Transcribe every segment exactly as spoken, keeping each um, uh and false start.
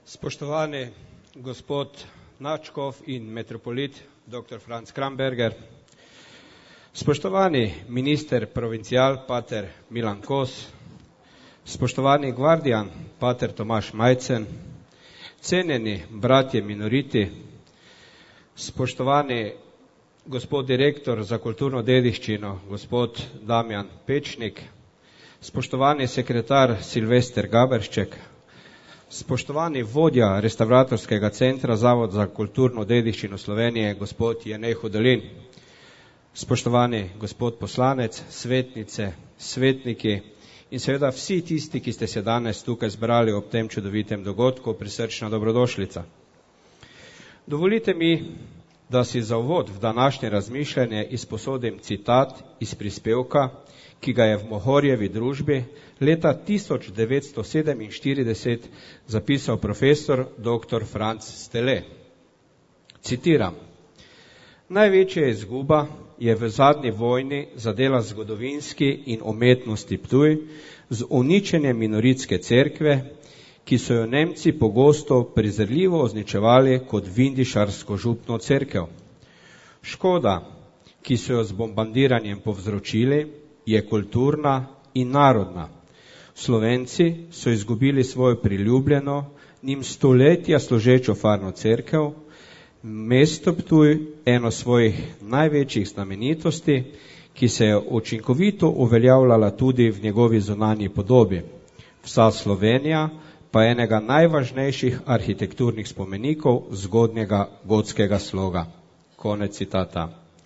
Spoštovani gospod nadškof in metropolit doktor Franc Kramberger, spoštovani minister provincial pater Milan Kos, spoštovani gvardijan pater Tomaž Majcen, cenjeni bratje minoriti, spoštovani gospod direktor za kulturno dediščino, gospod Damjan Pečnik, spoštovani sekretar Silvester Gaberšček, spoštovani vodja restauratorskega centra Zavod za kulturno dediščino Slovenije, gospod Jernej Hudolin, spoštovani gospod poslanec, svetnice, svetniki in seveda vsi tisti, ki ste se danes tukaj zbrali ob tem čudovitem dogodku, prisrčna dobrodošlica. Dovolite mi, da si za uvod v današnje razmišljanje izposodim citat iz prispevka, ki ga je v Mohorjevi družbi leta tisoč devetsto sedeminštirideset zapisal profesor doktor Franc Stele. Citiram: Največja izguba je v zadnji vojni zadela zgodovinski in umetnosti Ptuj z uničenjem minoritske cerkve, ki so jo Nemci pogosto prezirljivo označevali kot vindišarsko župno cerkev. Škoda, ki so jo z bombardiranjem povzročili, je kulturna in narodna. Slovenci so izgubili svojo priljubljeno, njim stoletja služečo farno cerkev, mesto Ptuj eno svojih največjih znamenitosti, ki se je učinkovito uveljavljala tudi v njegovi zunanji podobi. Vsa Slovenija pa enega najvažnejših arhitekturnih spomenikov zgodnjega gotskega sloga. Konec citata.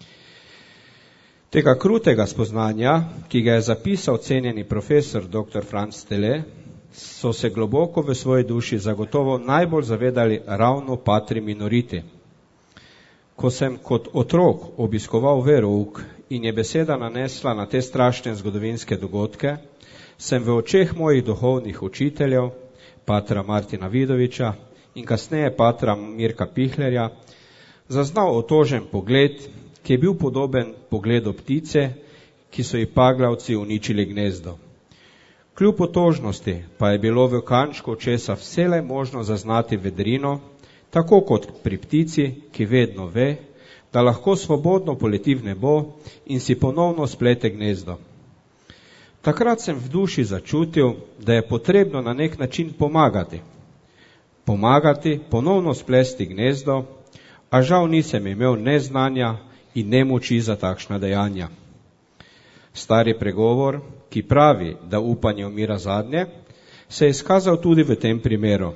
Tega krutega spoznanja, ki ga je zapisal cenjeni profesor doktor Franc Stele, so se globoko v svoji duši zagotovo najbolj zavedali ravno patri minoriti. Ko sem kot otrok obiskoval verouk in je beseda nanesla na te strašne zgodovinske dogodke, sem v očeh mojih duhovnih učiteljev, patra Martina Vidoviča in kasneje patra Mirka Pihlerja, zaznal otožen pogled, ki je bil podoben pogledu ptice, ki so ji paglavci uničili gnezdo. Kljub otožnosti pa je bilo v kančku česa vselej možno zaznati vedrino, tako kot pri ptici, ki vedno ve, da lahko svobodno poleti v nebo in si ponovno splete gnezdo. Takrat sem v duši začutil, da je potrebno na nek način pomagati. Pomagati, ponovno splesti gnezdo, a žal nisem imel ne znanja in ne moči za takšna dejanja. Stari pregovor, ki pravi, da upanje umira zadnje, se je izkazal tudi v tem primeru.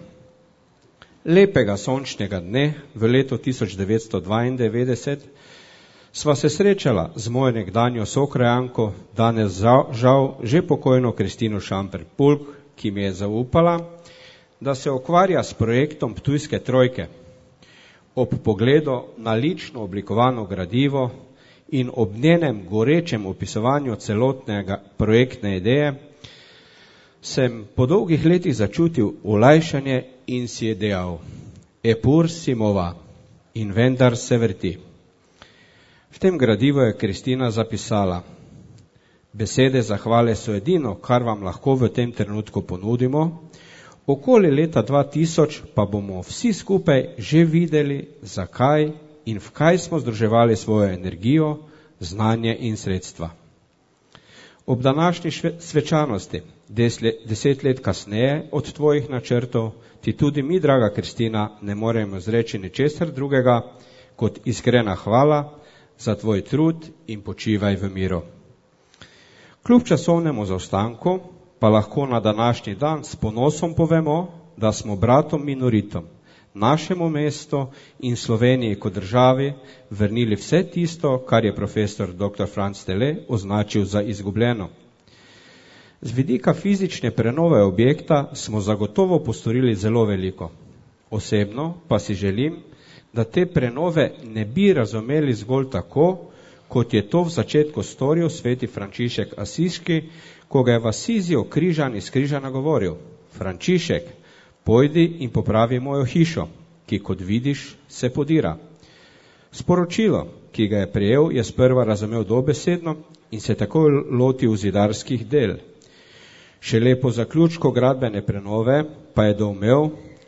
Lepega sončnega dne v letu tisoč devetsto dvaindevetdeset sva se srečala z mojo nekdanjo sokrajanko, danes žal, žal že pokojno Kristino Šamper-Pulk, ki mi je zaupala, da se ukvarja s projektom Ptujske trojke. Ob pogledu na lično oblikovano gradivo in ob njenem gorečem opisovanju celotnega projektne ideje sem po dolgih letih začutil olajšanje in si je dejal: Epur simova, in vendar se vrti. V tem gradivu je Kristina zapisala: Besede zahvale so edino, kar vam lahko v tem trenutku ponudimo. Okoli leta dva tisoč pa bomo vsi skupaj že videli, zakaj in v kaj smo združevali svojo energijo, znanje in sredstva. Ob današnji svečanosti, deset let kasneje od tvojih načrtov, ti tudi mi, draga Kristina, ne moremo izreči ničesar drugega kot iskrena hvala za tvoj trud in počivaj v miru. Kljub časovnemu zaostanku pa lahko na današnji dan s ponosom povemo, da smo bratom minoritom, našemu mestu in Sloveniji kot državi vrnili vse tisto, kar je profesor doktor Franc Stele označil za izgubljeno. Z vidika fizične prenove objekta smo zagotovo postorili zelo veliko. Osebno pa si želim, da te prenove ne bi razumeli zgolj tako, kot je to v začetku storil sveti Frančišek Asiški, ko ga je v Asiziju križan iz križa nagovoril: Frančišek, pojdi in popravi mojo hišo, ki kot vidiš se podira. Sporočilo, ki ga je prejel, je sprva razumel dobesedno in se takoj lotil zidarskih del. Šele po zaključku gradbene prenove pa je doumel,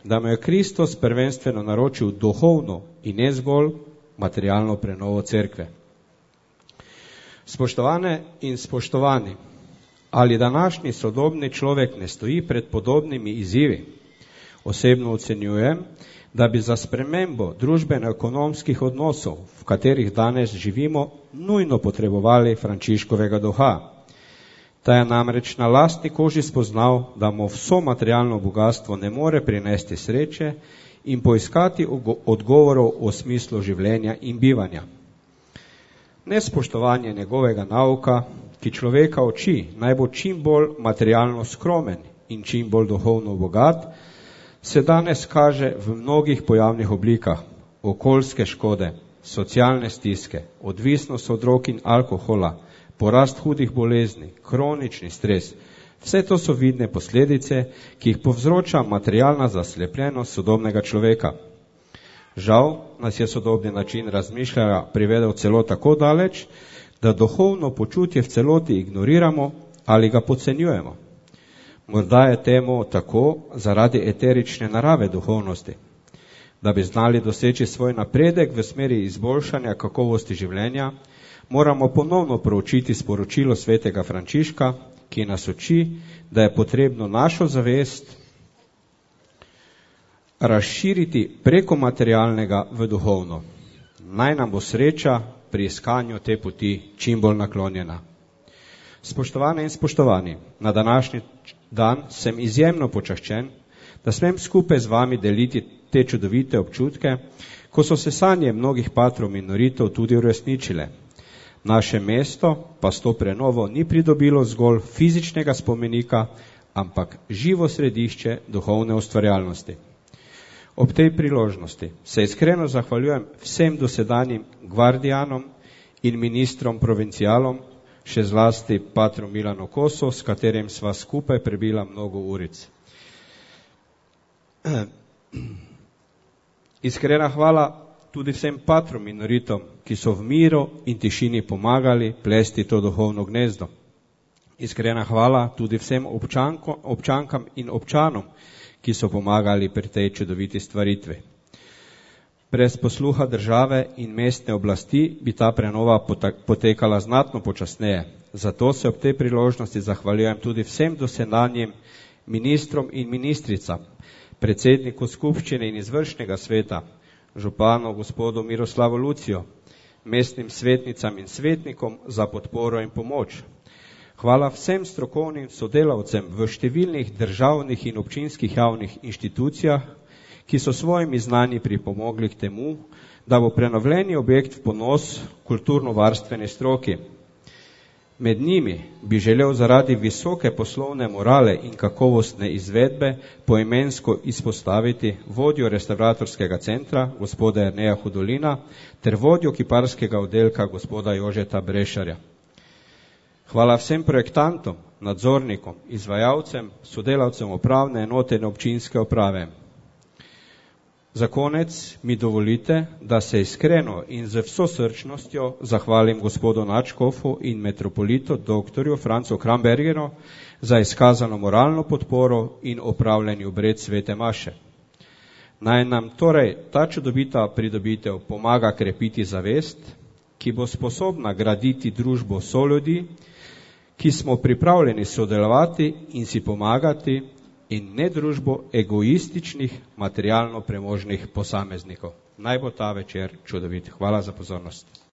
da mu je Kristus prvenstveno naročil duhovno in ne zgolj materialno prenovo cerkve. Spoštovane in spoštovani, ali današnji sodobni človek ne stoji pred podobnimi izzivi? Osebno ocenjujem, da bi za spremembo družbeno-ekonomskih odnosov, v katerih danes živimo, nujno potrebovali Frančiškovega duha. Ta je namreč na lastni koži spoznal, da mu vso materialno bogatstvo ne more prinesti sreče in poiskati odgovorov o smislu življenja in bivanja. Nespoštovanje njegovega nauka, ki človeka uči, naj bo čim bolj materialno skromen in čim bolj duhovno bogat, se danes kaže v mnogih pojavnih oblikah: okoljske škode, socialne stiske, odvisnost od drog in alkohola, porast hudih bolezni, kronični stres. Vse to so vidne posledice, ki jih povzroča materialna zaslepljenost sodobnega človeka. Žal nas je sodobni način razmišljanja privedel celo tako daleč, da duhovno počutje v celoti ignoriramo ali ga podcenjujemo. Morda je temu tako zaradi eterične narave duhovnosti. Da bi znali doseči svoj napredek v smeri izboljšanja kakovosti življenja, moramo ponovno proučiti sporočilo svetega Frančiška, ki nas uči, da je potrebno našo zavest razširiti preko materialnega v duhovno. Naj nam bo sreča pri iskanju te poti čim bolj naklonjena. Spoštovane in spoštovani, na današnji dan sem izjemno počaščen, da smem skupaj z vami deliti te čudovite občutke, ko so se sanje mnogih patrov minoritov tudi uresničile. Naše mesto pa s to prenovo ni pridobilo zgolj fizičnega spomenika, ampak živo središče duhovne ustvarjalnosti. Ob tej priložnosti se iskreno zahvaljujem vsem dosedanjim gvardijanom in ministrom provincialom, še zlasti patru Milanu Kosu, s katerim sva skupaj prebila mnogo uric. Iskrena hvala tudi vsem patrom minoritom, ki so v miru in tišini pomagali plesti to duhovno gnezdo. Iskrena hvala tudi vsem občanko, občankam in občanom, ki so pomagali pri tej čudoviti stvaritvi. Brez posluha države in mestne oblasti bi ta prenova potekala znatno počasneje. Zato se ob tej priložnosti zahvaljujem tudi vsem dosedanjim ministrom in ministricam, predsedniku skupščine in izvršnega sveta, županu gospodu Miroslavu Lucijo, mestnim svetnicam in svetnikom za podporo in pomoč. Hvala vsem strokovnim sodelavcem v številnih državnih in občinskih javnih inštitucijah, ki so svojimi znanji pripomogli k temu, da bo prenovljeni objekt v ponos kulturno-varstveni stroki. Med njimi bi želel zaradi visoke poslovne morale in kakovostne izvedbe poimensko izpostaviti vodjo restauratorskega centra, gospoda Jerneja Hudolina, ter vodjo kiparskega oddelka, gospoda Jožeta Brešarja. Hvala vsem projektantom, nadzornikom, izvajalcem, sodelavcem upravne enote in občinske uprave. Za konec mi dovolite, da se iskreno in z vso srčnostjo zahvalim gospodu nadškofu in metropolitu doktorju Francu Krambergeru za izkazano moralno podporo in opravljeni obred svete maše. Naj nam torej ta čudovita pridobitev pomaga krepiti zavest, ki bo sposobna graditi družbo soljudi, ki smo pripravljeni sodelovati in si pomagati, in ne družbo egoističnih, materialno premožnih posameznikov. Naj bo ta večer čudovit. Hvala za pozornost.